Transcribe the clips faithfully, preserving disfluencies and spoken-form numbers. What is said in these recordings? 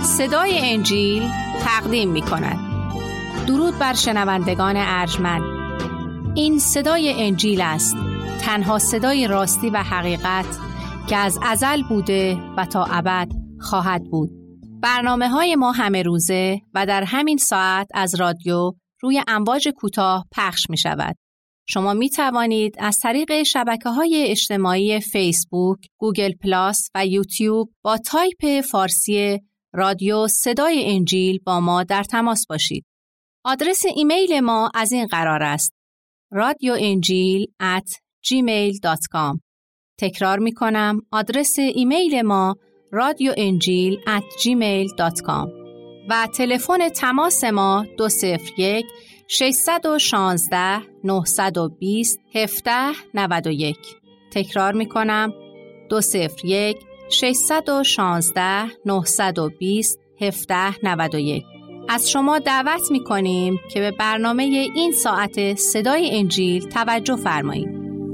صدای انجیل تقدیم می کند. درود بر شنوندگان ارجمند. این صدای انجیل است، تنها صدای راستی و حقیقت که از ازل بوده و تا ابد خواهد بود. برنامه های ما همه روزه و در همین ساعت از رادیو روی امواج کوتاه پخش می شود. شما می توانید از طریق شبکه‌های اجتماعی فیسبوک، گوگل پلاس و یوتیوب با تایپ فارسی رادیو صدای انجیل با ما در تماس باشید. آدرس ایمیل ما از این قرار است: رادیو انجیل ات جیمیل دات کام. تکرار می کنم، آدرس ایمیل ما رادیو انجیل ات جیمیل دات کام و تلفن تماس ما دو صفر یک ششصد و شانزده نهصد و بیست هفده نود و یک. تکرار می کنم، دو صفر یک ششصد و شانزده نهصد و بیست هفده نود و یک. از شما دعوت می کنیم که به برنامه این ساعت صدای انجیل توجه فرمایید.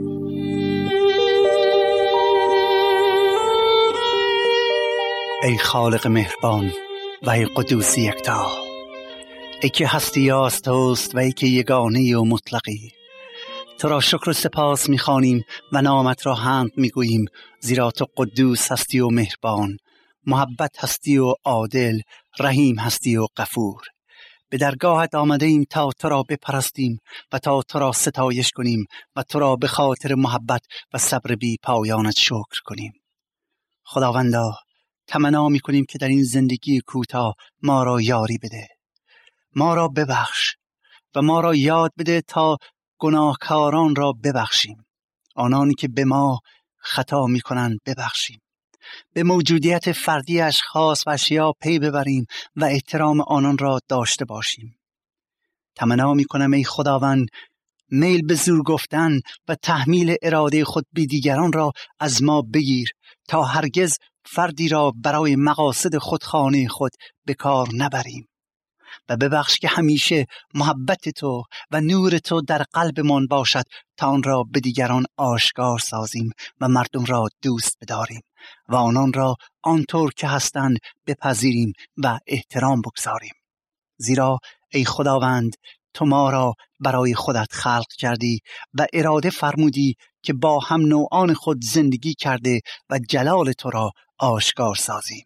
ای خالق مهربان و ای قدوس یکتا، ای که هستی یاز توست و ای که یگانه و مطلقی، تو را شکر و سپاس می خوانیم و نامت را حمد می گوییم، زیرا تو قدوس هستی و مهربان، محبت هستی و عادل، رحیم هستی و غفور. به درگاهت آمده ایم تا تو را بپرستیم و تا تو را ستایش کنیم و تو را به خاطر محبت و صبر بی پایانت شکر کنیم. خداوندا، تمنا می کنیم که در این زندگی کوتاه ما را یاری بده، ما را ببخش و ما را یاد بده تا گناهکاران را ببخشیم، آنانی که به ما خطا می کنند ببخشیم، به موجودیت فردی اشخاص و اشیا پی ببریم و احترام آنان را داشته باشیم. تمنا می کنم ای خداوند، میل به زور گفتن و تحمیل اراده خود به دیگران را از ما بگیر تا هرگز فردی را برای مقاصد خودخانه خود به کار نبریم، و ببخش که همیشه محبت تو و نور تو در قلبمان باشد تا آن را به دیگران آشکار سازیم و مردم را دوست بداریم و آنان را آنطور که هستند بپذیریم و احترام بگذاریم. زیرا ای خداوند، تو ما را برای خودت خلق کردی و اراده فرمودی که با هم نوعان خود زندگی کرده و جلال تو را آشکار سازیم.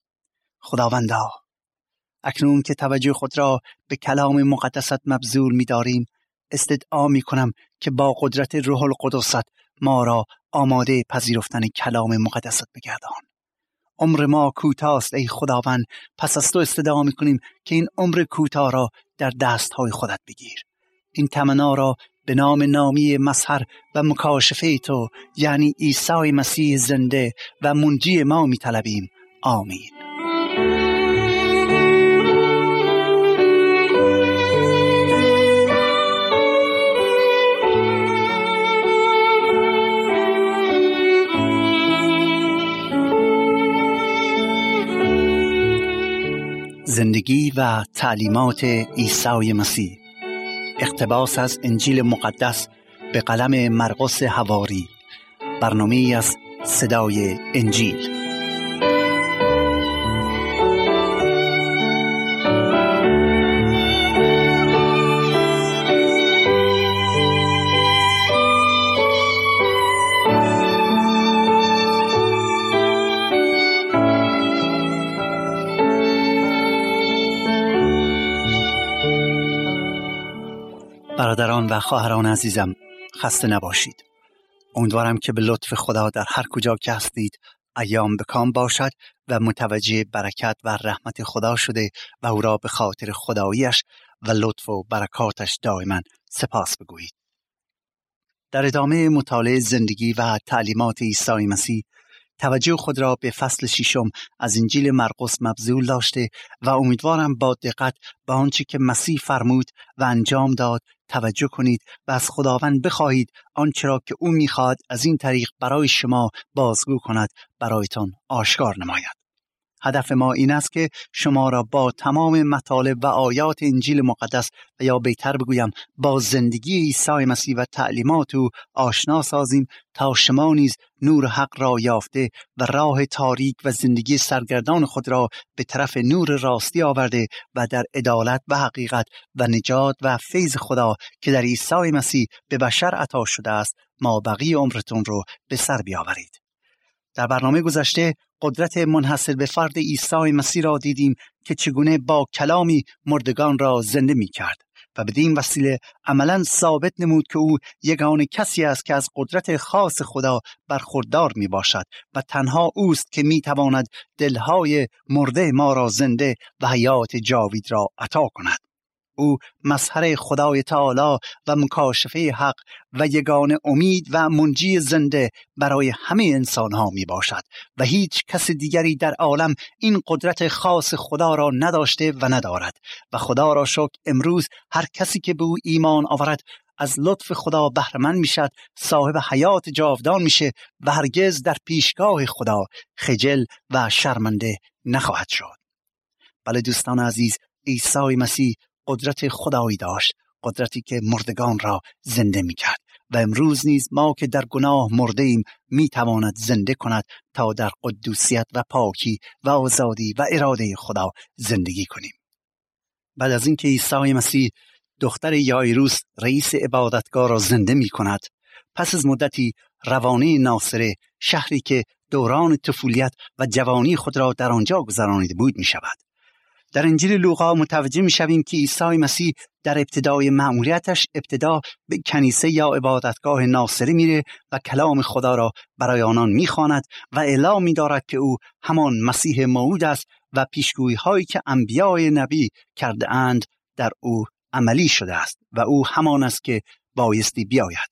خداوندا، اکنون که توجه خود را به کلام مقدست مبذول می داریم، استدعا می کنم که با قدرت روح القدست ما را آماده پذیرفتن کلام مقدست بگردان. عمر ما کوتاست ای خداوند، پس از تو استدعا می کنیم که این عمر کوتاه را در دستهای خودت بگیر. این تمنا را به نام نامی مظهر و مکاشفه تو، یعنی عیسی مسیح زنده و منجی ما می طلبیم. آمین. زندگی و تعلیمات عیسی مسیح، اقتباس از انجیل مقدس به قلم مرقس حواری، برنامه‌ای از صدای انجیل. برادران و خواهران عزیزم، خسته نباشید. امیدوارم که به لطف خدا در هر کجا که هستید ایام به کام باشد و متوجه برکت و رحمت خدا شده و او را به خاطر خداییش و لطف و برکاتش دائما سپاس بگویید. در ادامه مطالعه زندگی و تعلیمات عیسی مسیح توجه خود را به فصل ششم از انجیل مرقس مبذول داشته و امیدوارم با دقت به آنچه که مسیح فرمود و انجام داد توجه کنید و از خداوند بخواهید آنچه را که او می‌خواهد از این طریق برای شما بازگو کند برایتان آشکار نماید. هدف ما این است که شما را با تمام مطالب و آیات انجیل مقدس و یا بهتر بگویم با زندگی عیسی مسیح و تعلیمات او آشنا سازیم تا شما نیز نور حق را یافته و راه تاریک و زندگی سرگردان خود را به طرف نور راستی آورده و در عدالت و حقیقت و نجات و فیض خدا که در عیسی مسیح به بشر عطا شده است ما بقیه عمرتون رو به سر بیاورید. در برنامه گذشته قدرت منحصر به فرد عیسی مسیح را دیدیم که چگونه با کلامی مردگان را زنده می کرد و بدین وسیله عملاً ثابت نمود که او یگانه کسی است که از قدرت خاص خدا برخوردار می باشد و تنها اوست که می تواند دلهای مرده ما را زنده و حیات جاوید را عطا کند. او مظهر خدای تعالی و مکاشفه حق و یگانه امید و منجی زنده برای همه انسان ها می باشد و هیچ کس دیگری در عالم این قدرت خاص خدا را نداشته و ندارد و خدا را شکر امروز هر کسی که به او ایمان آورد از لطف خدا بهره مند میشد، صاحب حیات جاودان میشه و هرگز در پیشگاه خدا خجل و شرمنده نخواهد شد. بله دوستان عزیز، عیسی مسیح قدرت خدایی داشت، قدرتی که مردگان را زنده می کرد و امروز نیز ما که در گناه مرده ایم می تواند زنده کند تا در قدوسیت و پاکی و آزادی و اراده خدا زندگی کنیم. بعد از اینکه عیسی مسیح دختر یایروس رئیس عبادتگاه را زنده می کند، پس از مدتی روانه ناصره، شهری که دوران طفولیت و جوانی خود را در آنجا گذرانیده بود می شود. در انجیل لوقا متوجه می شویم که عیسی مسیح در ابتدای مأموریتش ابتدا به کنیسه یا عبادتگاه ناصره میره و کلام خدا را برای آنان میخواند و اعلام می‌دارد که او همان مسیح موعود است و پیشگویی هایی که انبیاء نبی کرده اند در او عملی شده است و او همان است که بایستی بیاید.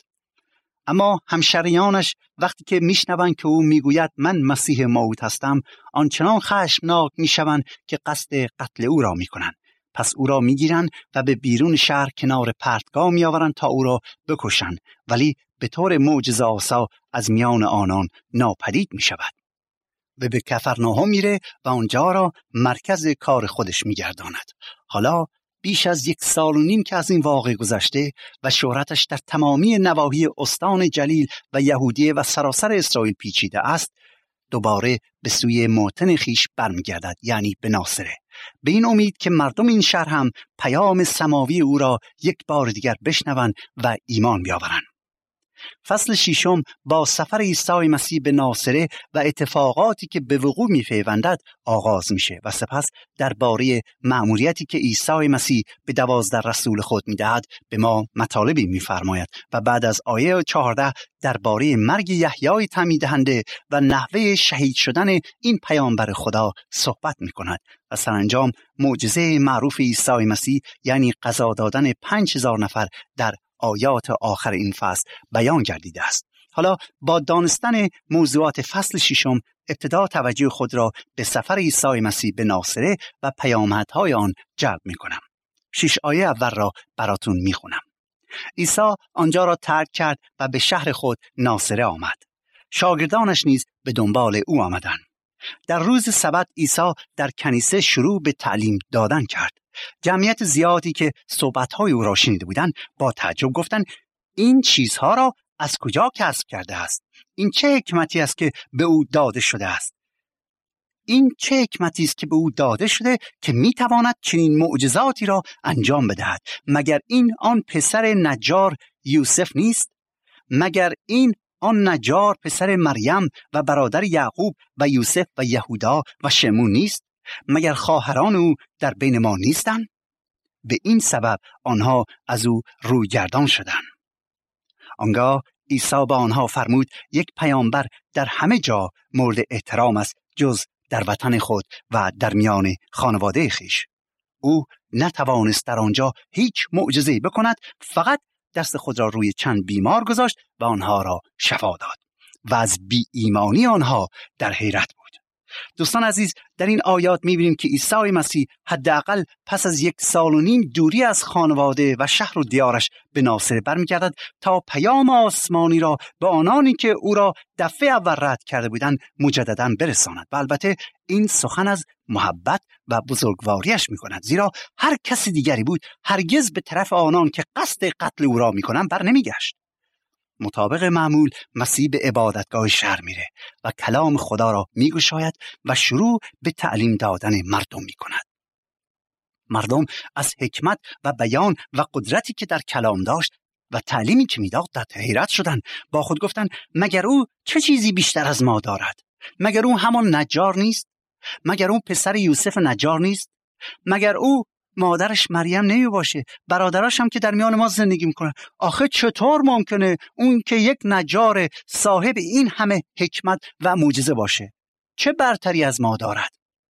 اما همشریانش وقتی که میشنوند که او میگوید من مسیح موعود هستم، آنچنان خشمناک میشوند که قصد قتل او را میکنند. پس او را میگیرند و به بیرون شهر کنار پرتگاه میآورند تا او را بکشند، ولی به طور معجزه آسا از میان آنان ناپدید میشود و به کفرناهم میره و آنجا را مرکز کار خودش میگرداند. حالا بیش از یک سال و نیم که از این واقعه گذشته و شهرتش در تمامی نواحی استان جلیل و یهودیه و سراسر اسرائیل پیچیده است، دوباره به سوی موطن خیش برمیگردد، یعنی به ناصره، به این امید که مردم این شهر هم پیام سماوی او را یک بار دیگر بشنوند و ایمان بیاورند. فصل ششم با سفر عیسی مسیح به ناصره و اتفاقاتی که به وقوع می‌پیوندد آغاز میشه و سپس درباره مأموریتی که عیسی مسیح به دوازده رسول خود میدهد به ما مطالبی میفرماید و بعد از آیه چهارده درباره مرگ یحیای تعمید دهنده و نحوه شهید شدن این پیامبر خدا صحبت میکند و سرانجام معجزه معروف عیسی مسیح یعنی غذا دادن پنج هزار نفر در آیات آخر این فصل بیان گردیده است. حالا با دانستن موضوعات فصل ششم ابتدا توجه خود را به سفر عیسی مسیح به ناصره و پیامدهای آن جلب می کنم. شش آیه اول را براتون می خونم. عیسی آنجا را ترک کرد و به شهر خود ناصره آمد. شاگردانش نیز به دنبال او آمدند. در روز سبت عیسی در کنیسه شروع به تعلیم دادن کرد. جمعیت زیادی که صحبت‌های او را شنیده بودند با تعجب گفتند این چیزها را از کجا کسب کرده است؟ این چه حکمتی است که به او داده شده است؟ این چه حکمتی است که به او داده شده که میتواند چنین معجزاتی را انجام بدهد؟ مگر این آن پسر نجار یوسف نیست؟ مگر این آن نجار پسر مریم و برادر یعقوب و یوسف و یهودا و شمون نیست؟ مگر خواهران او در بین ما نیستند؟ به این سبب آنها از او رویگردان شدند. آنگاه عیسی با آنها فرمود یک پیامبر در همه جا مورد احترام است جز در وطن خود و در میان خانواده خیش. او نتوانست در آنجا هیچ معجزه‌ای بکند، فقط دست خود را روی چند بیمار گذاشت و آنها را شفا داد و از بی ایمانی آنها در حیرت بود. دوستان عزیز، در این آیات می‌بینیم که عیسی مسیح حداقل پس از یک سال و نیم دوری از خانواده و شهر و دیارش به ناصره برمیگردد تا پیام آسمانی را به آنانی که او را دفعه اول رد کرده بودند مجدداً برساند. و البته این سخن از محبت و بزرگواریش می‌کند، زیرا هر کسی دیگری بود هرگز به طرف آنان که قصد قتل او را می‌کنند بر نمیگشت. مطابق معمول مسیح به عبادتگاه شهر میره و کلام خدا را میگشاید و شروع به تعلیم دادن مردم میکند. مردم از حکمت و بیان و قدرتی که در کلام داشت و تعلیمی که میداد در حیرت شدند. با خود گفتند مگر او چه چیزی بیشتر از ما دارد؟ مگر او همان نجار نیست؟ مگر او پسر یوسف نجار نیست؟ مگر او مادرش مریم نمی باشه؟ برادراش هم که در میان ما زندگی میکنه. آخه چطور ممکنه اون که یک نجار صاحب این همه حکمت و معجزه باشه؟ چه برتری از ما دارد؟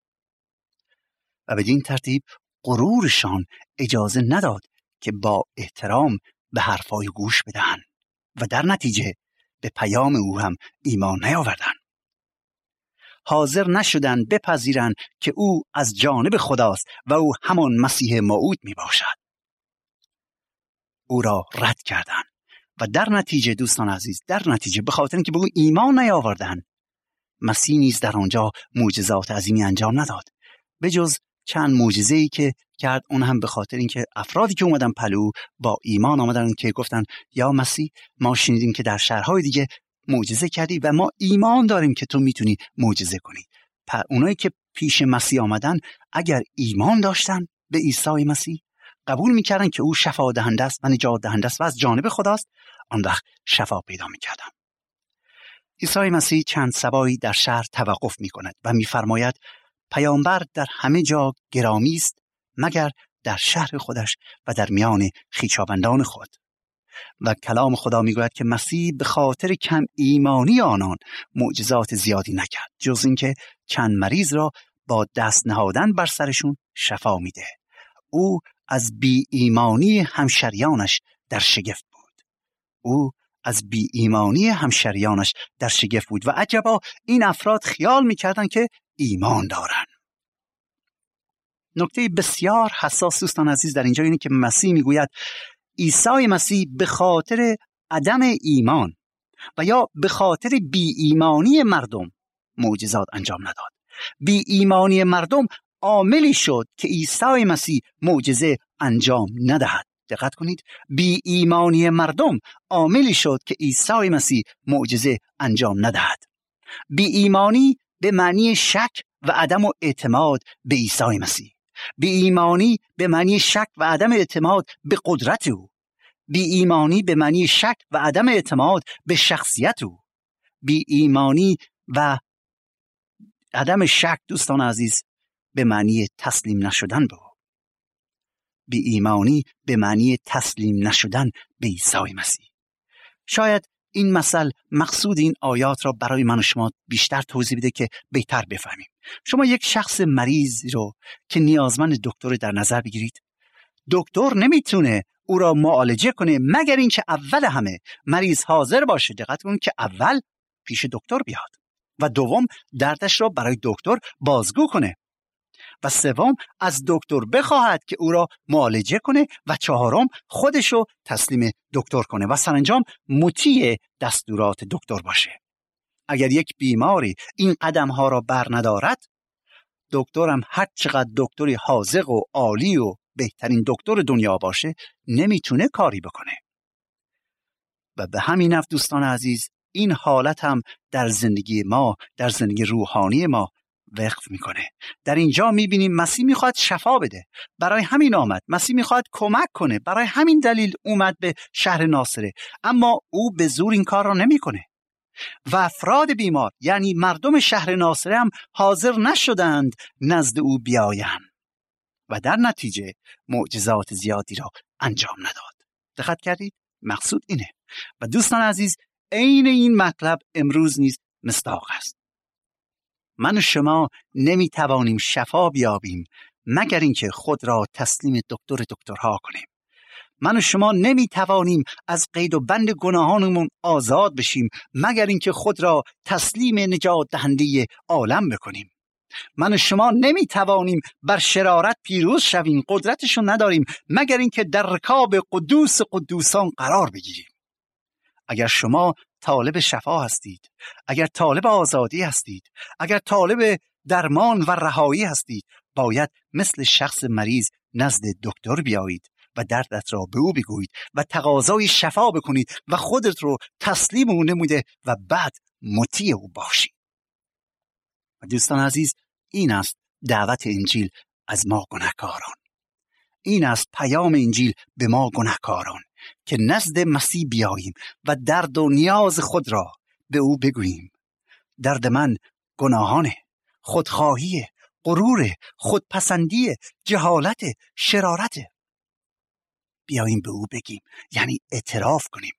و بدین ترتیب غرورشان اجازه نداد که با احترام به حرفای گوش بدهن و در نتیجه به پیام او هم ایمان نیاوردن. حاضر نشدن بپذیرند که او از جانب خداست و او همان مسیح موعود می باشد. او را رد کردند و در نتیجه دوستان عزیز، در نتیجه به خاطر اینکه به او ایمان نیاوردند، مسیح نیز در آنجا معجزات عظیمی انجام نداد، به جز چند معجزه‌ای که کرد. اون هم به خاطر اینکه افرادی که اومدن پلو با ایمان آمدن که گفتن یا مسیح ما شنیدیم که در شهرهای دیگه معجزه کردی و ما ایمان داریم که تو میتونی معجزه کنی. پر اونایی که پیش مسیح آمدن اگر ایمان داشتن به عیسی مسیح، قبول میکردن که او شفا دهنده است و نجات دهنده است و از جانب خداست، آن وقت شفا پیدا میکردن. عیسی مسیح چند سبایی در شهر توقف میکند و میفرماید پیامبر در همه جا گرامی است مگر در شهر خودش و در میان خویشاوندان خود. و کلام خدا میگوید که مسیح به خاطر کم ایمانی آنان معجزات زیادی نکرد، جز اینکه چند مریض را با دست نهادن بر سرشون شفا میده. او از بی ایمانی همشریانش در شگفت بود. او از بی ایمانی همشریانش در شگفت بود و عجبا این افراد خیال میکردن که ایمان دارن. نکته بسیار حساس دوستان عزیز در اینجا اینه که مسیح میگوید عیسی مسیح به خاطر عدم ایمان و یا به خاطر بی ایمانی مردم معجزات انجام نداد. بی ایمانی مردم عاملی شد که عیسی مسیح معجزه انجام ندهد. دقت کنید، بی ایمانی مردم عاملی شد که عیسی مسیح معجزه انجام ندهد. بی ایمانی به معنی شک و عدم اعتماد به عیسی مسیح. بی ایمانی به معنی شک و عدم اعتماد به قدرت او. بی ایمانی به معنی شک و عدم اعتماد به شخصیت او. بی ایمانی و عدم شک دوستان عزیز به معنی تسلیم نشدن به او. بی ایمانی به معنی تسلیم نشدن به عیسی مسیح. شاید این مثل مقصود این آیات را برای من و شما بیشتر توضیح بده که بهتر بفهمیم. شما یک شخص مریض رو که نیازمند دکتر در نظر بگیرید. دکتر نمیتونه او را معالجه کنه مگر اینکه اول همه مریض حاضر باشه. دقت کنید که اول پیش دکتر بیاد و دوم دردش را برای دکتر بازگو کنه و سوم از دکتر بخواهد که او را معالجه کنه و چهارم خودش رو تسلیم دکتر کنه و سرانجام مطیع دستورات دکتر باشه. اگر یک بیماری این قدم ها را بر ندارد، دکترم هر چقدر دکتری حاذق و عالی و بهترین دکتر دنیا باشه نمیتونه کاری بکنه. و به همین نفع دوستان عزیز این حالت هم در زندگی ما، در زندگی روحانی ما وقف میکنه. در اینجا میبینیم مسیح میخواد شفا بده، برای همین آمد. مسیح میخواد کمک کنه، برای همین دلیل اومد به شهر ناصره، اما او به زور این کار را نمیکنه و افراد بیمار یعنی مردم شهر ناصره هم حاضر نشدند نزد او بیایند و در نتیجه معجزات زیادی را انجام نداد. دقت کردید؟ مقصود اینه. و دوستان عزیز عین این مطلب امروز نیز مصداق است. من و شما نمیتوانیم شفا بیابیم مگر اینکه خود را تسلیم دکتر دکترها کنیم. من و شما نمیتوانیم از قید و بند گناهانمون آزاد بشیم مگر اینکه خود را تسلیم نجات دهنده عالم بکنیم. من و شما نمیتوانیم بر شرارت پیروز شویم، قدرتشو نداریم مگر اینکه در رکاب قدوس قدوسان قرار بگیریم. اگر شما طالب شفا هستید، اگر طالب آزادی هستید، اگر طالب درمان و رهایی هستید، باید مثل شخص مریض نزد دکتر بیایید و دردت را به او بگویید و تقاضای شفا بکنید و خودت رو تسلیم او نموده و بعد مطیع او باشید. و دوستان عزیز، این است دعوت انجیل از ما گناهکاران. این است پیام انجیل به ما گناهکاران که نزد مسیح بیاییم و درد و نیاز خود را به او بگوییم. درد من گناهانه، خودخواهی، غرور، خودپسندی، جهالت، شرارت. بیاییم به او بگیم، یعنی اعتراف کنیم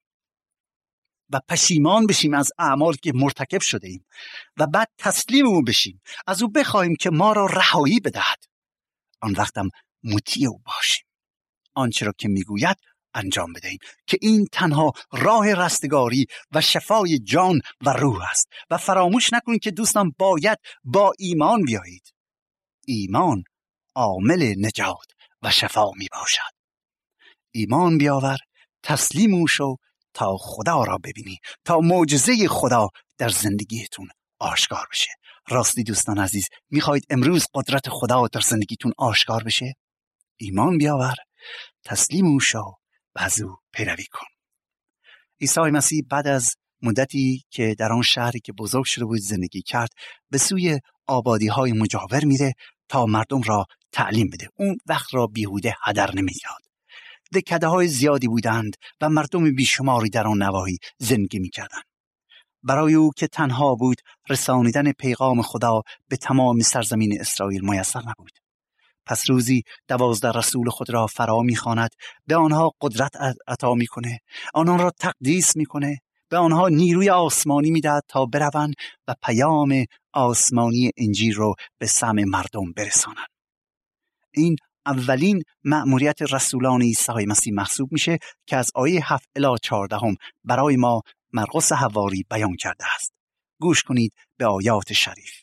و پشیمان بشیم از اعمال که مرتکب شده ایم و بعد تسلیم او بشیم، از او بخواهیم که ما را رهایی بدهد. آن وقتم مطیع او باشیم، آنچه را که میگوید انجام بدهیم، که این تنها راه رستگاری و شفای جان و روح است. و فراموش نکنید که دوستان باید با ایمان بیایید. ایمان عامل نجات و شفا می باشد. ایمان بیاور، تسلیم او شو تا خدا را ببینی، تا معجزه خدا در زندگیتون آشکار بشه. راستی دوستان عزیز، میخواید امروز قدرت خدا در زندگیتون آشکار بشه؟ ایمان بیاور، تسلیم او شو و از او پیروی کن. عیسی مسیح بعد از مدتی که در آن شهری که بزرگ شده بود زندگی کرد، به سوی آبادی‌های مجاور میره تا مردم را تعلیم بده. اون وقت را بیهوده هدر نمی‌داد. دکده‌های زیادی بودند و مردم بیشماری در آن نواحی زندگی می‌کردند. برای او که تنها بود، رسانیدن پیغام خدا به تمام سرزمین اسرائیل میسر نبود. پس روزی دوازده رسول خود را فرا می‌خواند، به آنها قدرت عطا می‌کنه، آنان را تقدیس می‌کنه، به آنها نیروی آسمانی می‌دهد تا بروند و پیام آسمانی انجیل رو به سمع مردم برسانند. این اولین مأموریت رسولان عیسی مسیح محسوب میشه که از آیه هفت الی چهارده هم برای ما مرقس حواری بیان کرده است. گوش کنید به آیات شریف.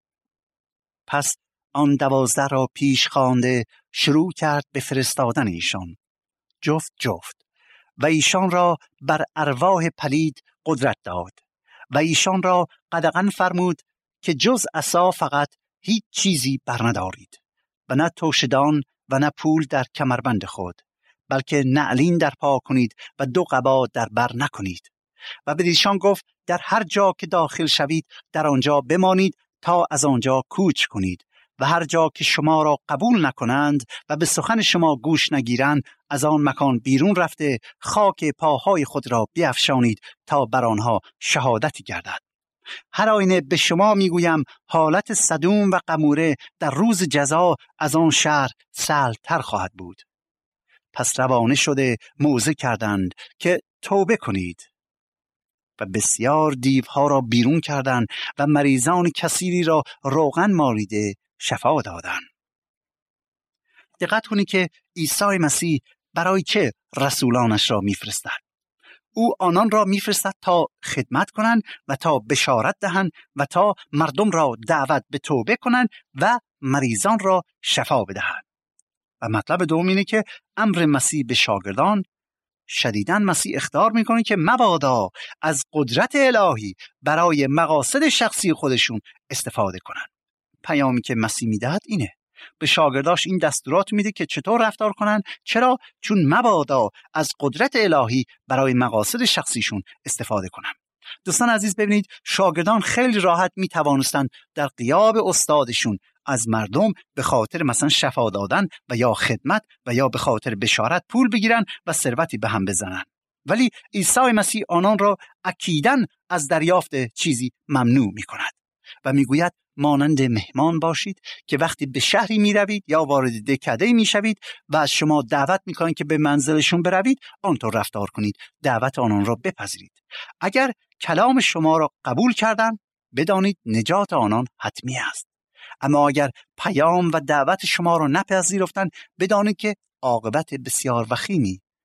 پس آن دوازده را پیش خوانده شروع کرد به فرستادن ایشان جفت جفت و ایشان را بر ارواح پلید قدرت داد و ایشان را قدغن فرمود که جز عصا فقط هیچ چیزی برندارید و نه توشدان و نه پول در کمربند خود، بلکه نعلین در پا کنید و دو قبا در بر نکنید. و به ایشان گفت در هر جا که داخل شوید در آنجا بمانید تا از آنجا کوچ کنید و هر جا که شما را قبول نکنند و به سخن شما گوش نگیرند از آن مکان بیرون رفته خاک پاهای خود را بیفشانید تا بر آنها شهادتی گردد. هر آینه به شما میگویم حالت سدوم و قموره در روز جزا از آن شهر سهل‌تر خواهد بود. پس روانه شده موعظه کردند که توبه کنید و بسیار دیوها را بیرون کردند و مریضان کثیری را روغن مالیده شفا دادند. دقت کنید که عیسی مسیح برای چه رسولانش را میفرستد؟ او آنان را میفرستد تا خدمت کنند و تا بشارت دهند و تا مردم را دعوت به توبه کنند و مریضان را شفا بدهند. و مطلب دوم اینه که امر مسیح به شاگردان شدیداً مسیح اخطار میکنه که مبادا از قدرت الهی برای مقاصد شخصی خودشون استفاده کنند. پیامی که مسیح میدهد اینه، به شاگرداش این دستورات میده که چطور رفتار کنن. چرا؟ چون مبادا از قدرت الهی برای مقاصد شخصیشون استفاده کنن. دوستان عزیز ببینید، شاگردان خیلی راحت میتوانستند در غیاب استادشون از مردم به خاطر مثلا شفا دادن و یا خدمت و یا به خاطر بشارت پول بگیرن و ثروتی به هم بزنن. ولی عیسی مسیح آنان را اکیداً از دریافت چیزی ممنوع میکند و میگوید مانند مهمان باشید که وقتی به شهری می روید یا وارد دکده می شوید و از شما دعوت می کنند که به منزلشون بروید، آنطور رفتار کنید، دعوت آنان را بپذیرید. اگر کلام شما را قبول کردند، بدانید نجات آنان حتمی است. اما اگر پیام و دعوت شما را نپذیرفتند، بدانید که عاقبت بسیار وخیمی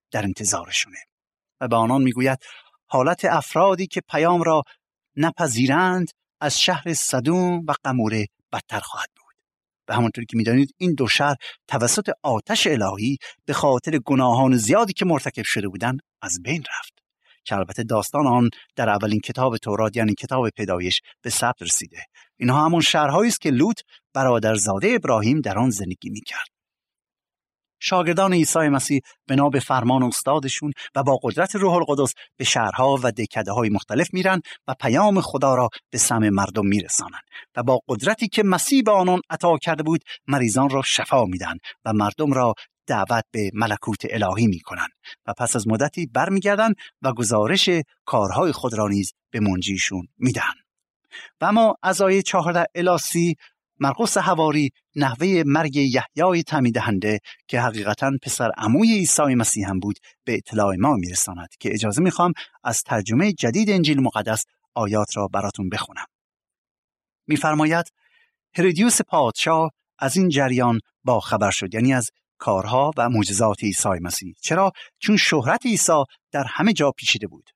در انتظارشونه و به آنان میگوید حالت افرادی که پیام را نپذیرند از شهر سدوم و قموره بدتر خواهد بود. و همونطوری که میدانید این دو شهر توسط آتش الهی به خاطر گناهان زیادی که مرتکب شده بودند از بین رفت، که البته داستان آن در اولین کتاب تورات یعنی کتاب پیدایش به ثبت رسیده. اینها همون شهرهایی است که لوط برادرزاده ابراهیم در آن زندگی میکرد. شاگردان عیسی مسیح بنا به فرمان استادشون و با قدرت روح القدس به شهرها و دهکده‌های مختلف میرن و پیام خدا را به سمع مردم میرسانن و با قدرتی که مسیح به آنان عطا کرده بود مریضان را شفا میدن و مردم را دعوت به ملکوت الهی میکنن و پس از مدتی برمیگردن و گزارش کارهای خود را نیز به منجیشون میدن. و اما از آیه چهارده الی سی مرقس حواری نحوه مرگ یحیای تعمید دهنده که حقیقتاً پسر عموی عیسی مسیح هم بود به اطلاع ما میرساند که اجازه میخوام از ترجمه جدید انجیل مقدس آیات را براتون بخونم. میفرماید هرودیوس پادشاه از این جریان با خبر شد، یعنی از کارها و معجزات عیسی مسیح. چرا؟ چون شهرت عیسی در همه جا پیچیده بود.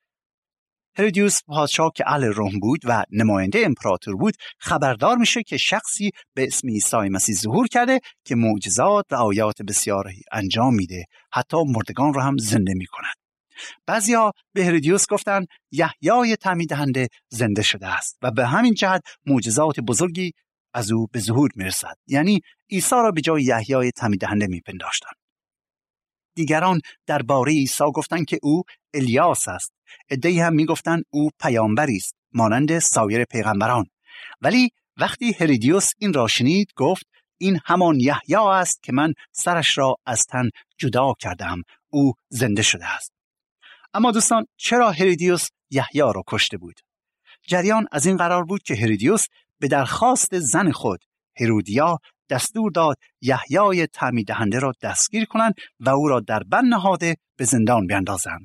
هرودیوس پادشاه که اهل روم بود و نماینده امپراتور بود خبردار میشه که شخصی به اسم عیسی مسیح ظهور کرده که معجزات و آیات بسیاری انجام میده، حتی مردگان رو هم زنده میکند. بعضیا به هرودیوس گفتن یحیای تعمید دهنده زنده شده است و به همین جهت معجزات بزرگی از او به ظهور میرسد، یعنی عیسی را به جای یحیای تعمید دهنده میپنداشتند. دیگران درباره عیسی گفتند که او الیاس است. عده‌ای هم میگفتند او پیامبری است مانند سایر پیغمبران. ولی وقتی هرودیوس این را شنید گفت این همان یحیی است که من سرش را از تن جدا کردم، او زنده شده است. اما دوستان چرا هرودیوس یحیی را کشته بود؟ جریان از این قرار بود که هرودیوس به درخواست زن خود هرودیا دستور داد یحیای تعمید دهنده را دستگیر کنند و او را در بند نهاده به زندان بیندازند.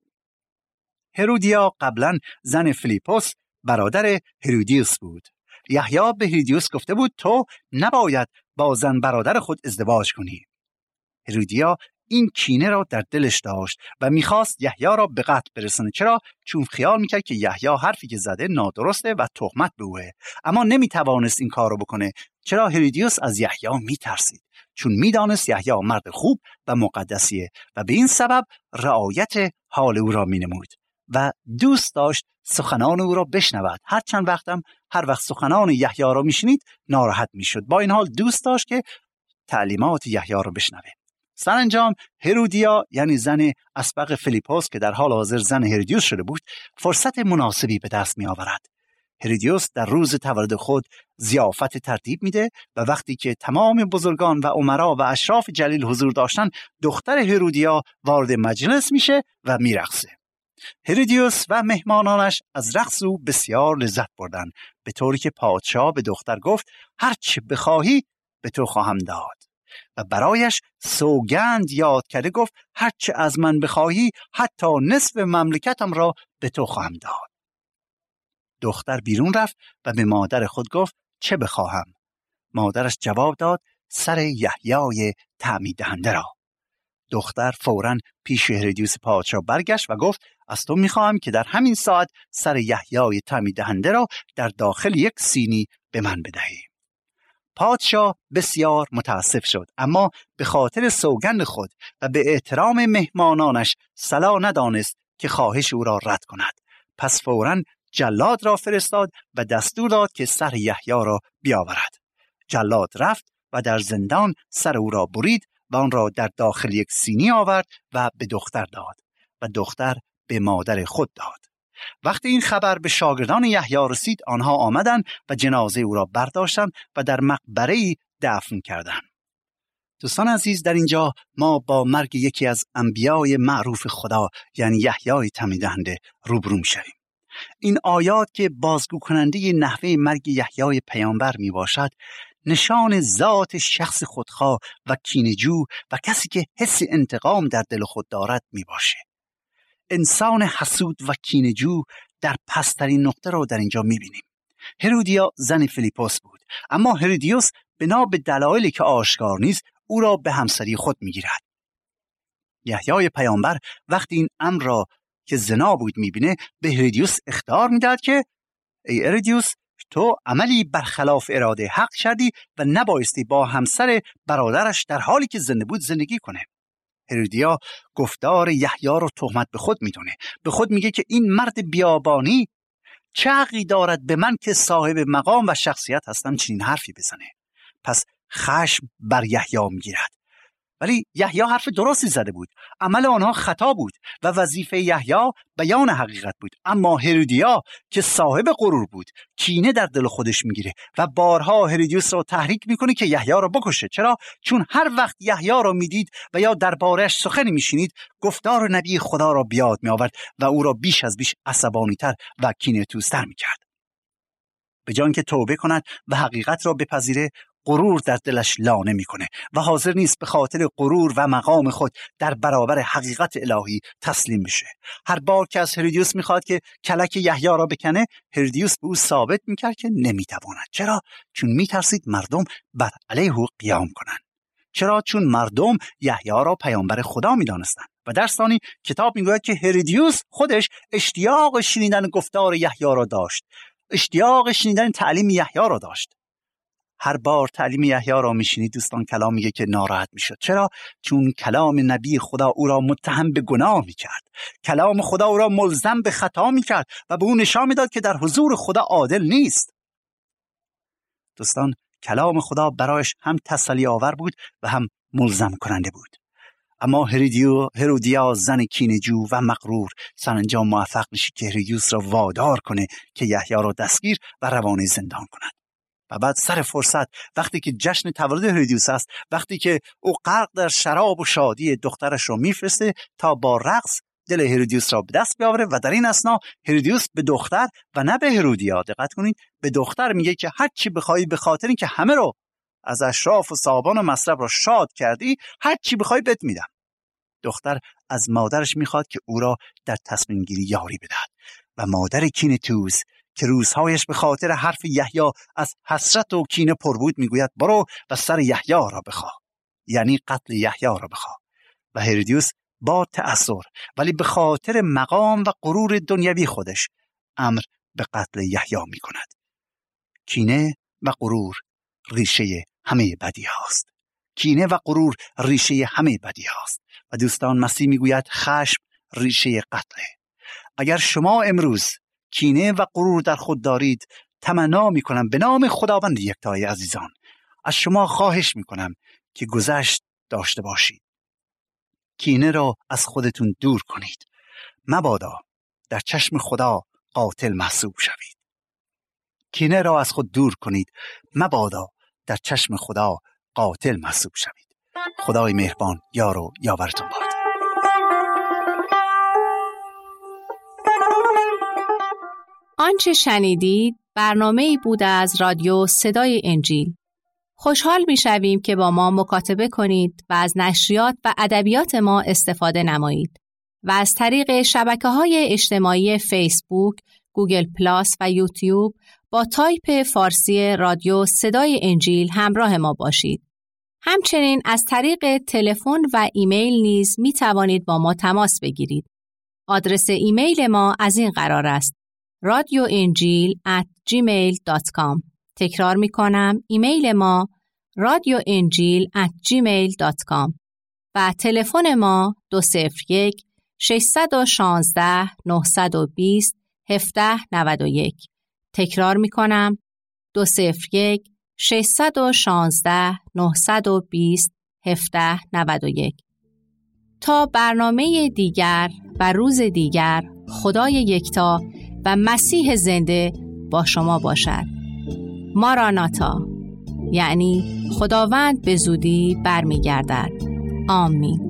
هرودیا قبلا زن فیلیپوس برادر هرودیوس بود. یحیی به هرودیوس گفته بود تو نباید با زن برادر خود ازدواج کنی. هرودیا این کینه را در دلش داشت و میخواست یحیی را به قتل برسونه. چرا؟ چون خیال میکرد که یحیی حرفی که زده نادرسته و تهمت به اوه، اما نمیتوانست این کار رو بکنه. چرا؟ هرودیوس از یحیی میترسید، چون میدانست یحیی مرد خوب و مقدسیه و به این سبب رعایت حال او را مینمود و دوست داشت سخنان او را بشنود. هر چند وقتم هر وقت سخنان یحیی را میشنید ناراحت میشد، با این حال دوست داشت که تعلیمات یحیی را بشنوه. سرانجام هرودیا یعنی زن اسبق فیلیپوس که در حال حاضر زن هرودیوس شده بود فرصت مناسبی به دست می آورد. هرودیوس در روز تولد خود ضیافت ترتیب میده و وقتی که تمام بزرگان و امرا و اشراف جلیل حضور داشتن دختر هرودیا وارد مجلس میشه و میرقصه. هرودیوس و مهمانانش از رقص او بسیار لذت بردن، به طوری که پادشاه به دختر گفت هر چه بخواهی به تو خواهم داد و برایش سوگند یاد کرده گفت هر چه از من بخواهی حتی نصف مملکتم را به تو خواهم داد. دختر بیرون رفت و به مادر خود گفت چه بخواهم؟ مادرش جواب داد سر یحیای تعمید دهنده را. دختر فوراً پیش هرودیوس پادشاه برگشت و گفت از تو میخواهم که در همین ساعت سر یحیای تعمید دهنده را در داخل یک سینی به من بدهی. پادشاه بسیار متاسف شد، اما به خاطر سوگند خود و به احترام مهمانانش صلاح ندانست که خواهش او را رد کند. پس فوراً جلاد را فرستاد و دستور داد که سر یحیی را بیاورد. جلاد رفت و در زندان سر او را برید و آن را در داخل یک سینی آورد و به دختر داد و دختر به مادر خود داد. وقتی این خبر به شاگردان یحیی رسید آنها آمدند و جنازه او را برداشتند و در مقبره‌ای دفن کردند. دوستان عزیز، در اینجا ما با مرگ یکی از انبیای معروف خدا یعنی یحیای تعمید دهنده روبرو می‌شویم. این آیات که بازگو کننده نحوه مرگ یحیای پیامبر می باشد نشان ذات شخص خودخواه و کینه‌جو و کسی که حس انتقام در دل خود دارد می باشه. انسان حسود و کینه‌جو در پسترین نقطه را در اینجا می بینیم. هرودیا زن فیلیپوس بود، اما هرودیوس بنا به دلایلی که آشکار نیست او را به همسری خود می گیرد. یحیای پیامبر وقتی این امر را که زنا بود میبینه به هرودیوس اخطار میداد که ای هرودیوس، تو عملی برخلاف اراده حق کردی و نبایستی با همسر برادرش در حالی که زنده بود زندگی کنه. هرودیا گفتار یحیی رو تهمت به خود میدونه. به خود میگه که این مرد بیابانی چه حقی دارد به من که صاحب مقام و شخصیت هستم چنین حرفی بزنه. پس خشم بر یحیی میگیرد. ولی یحیی حرف درستی زده بود. عمل آنها خطا بود و وظیفه یحیی بیان حقیقت بود. اما هرودیا که صاحب غرور بود کینه در دل خودش میگیره و بارها هرودیوس را تحریک میکنه که یحیی را بکشه. چرا؟ چون هر وقت یحیی را میدید و یا درباره‌اش سخنی میشنید گفتار نبی خدا را بیاد میآورد و او را بیش از بیش عصبانی‌تر و کینه‌توزتر میکرد. به جای که توبه کند و حقیقت را بپذیره، غرور در دلش لانه میکنه و حاضر نیست به خاطر غرور و مقام خود در برابر حقیقت الهی تسلیم بشه. هر بار که از هرودیوس میخواد که کلک یحیی را بکنه، هرودیوس به او ثابت میکرد که نمیتواند. چرا؟ چون میترسید مردم بر علیه او قیام کنند. چرا؟ چون مردم یحیی را پیامبر خدا میدانستند. و در ثانی کتاب میگوید که هرودیوس خودش اشتیاق شنیدن گفتار یحیی را داشت، اشتیاق شنیدن تعلیم یحیی را داشت. هر بار تعلیم یحیی را میشنید دوستان کلام میگه که ناراحت میشد. چرا؟ چون کلام نبی خدا او را متهم به گناه میکرد. کلام خدا او را ملزم به خطا میکرد و به او نشان میداد که در حضور خدا عادل نیست. دوستان کلام خدا برایش هم تسلی آور بود و هم ملزم کننده بود. اما هرودیو هرودیا زن کینه‌جو و مغرور سرانجام موفق میشه که هرودیوس را وادار کنه که یحیی را دستگیر و روانه زندان کند. و بعد سر فرصت وقتی که جشن تولد هرودیوس است، وقتی که او غرق در شراب و شادی دخترش رو میفرسته تا با رقص دل هرودیوس را به دست بیاوره و در این اثنا هرودیوس به دختر و نه به هرودیا، دقت کنید، به دختر میگه که هر چی بخوای به خاطر اینکه همه رو از اشراف و صاحبان و مصرف را شاد کردی، هر چی بخوای بهت میدم. دختر از مادرش میخواد که او را در تصمیم گیری یاری بدهد و مادر کینه‌توز که روزهایش به خاطر حرف یحیی از حسرت و کینه پر بود میگوید برو و سر یحیی را بخواه، یعنی قتل یحیی را بخواه. و هرودیوس با تأثر ولی به خاطر مقام و غرور دنیوی خودش امر به قتل یحیی میکند. کینه و غرور ریشه همه بدی هاست. کینه و غرور ریشه همه بدی هاست. و دوستان مسیح میگوید خشم ریشه قتله. اگر شما امروز کینه و غرور در خود دارید، تمنا میکنم به نام خداوند یکتای عزیزان از شما خواهش میکنم که گذشت داشته باشید. کینه را از خودتون دور کنید، مبادا در چشم خدا قاتل محسوب شوید. کینه را از خود دور کنید، مبادا در چشم خدا قاتل محسوب شوید. خدای مهربان یار و یاورتون باد. آنچه شنیدید برنامه‌ای بود از رادیو صدای انجیل. خوشحال می‌شویم که با ما مکاتبه کنید و از نشریات و ادبیات ما استفاده نمایید و از طریق شبکه‌های اجتماعی فیسبوک، گوگل پلاس و یوتیوب با تایپ فارسی رادیو صدای انجیل همراه ما باشید. همچنین از طریق تلفن و ایمیل نیز می توانید با ما تماس بگیرید. آدرس ایمیل ما از این قرار است: رادیو انجیل ات جیمیل دات کام. تکرار می کنم، ایمیل ما رادیو انجیل ات جیمیل دات کام و تلفن ما دو صفر یک ششصد و شانزده نهصد و بیست هفده نود و یک. تکرار می کنم، دو صفر یک ششصد و شانزده نهصد و بیست هفده نود و یک. تا برنامه دیگر و روز دیگر، خدای یکتا و مسیح زنده با شما باشد. ماراناتا، یعنی خداوند به زودی برمیگردد. آمین.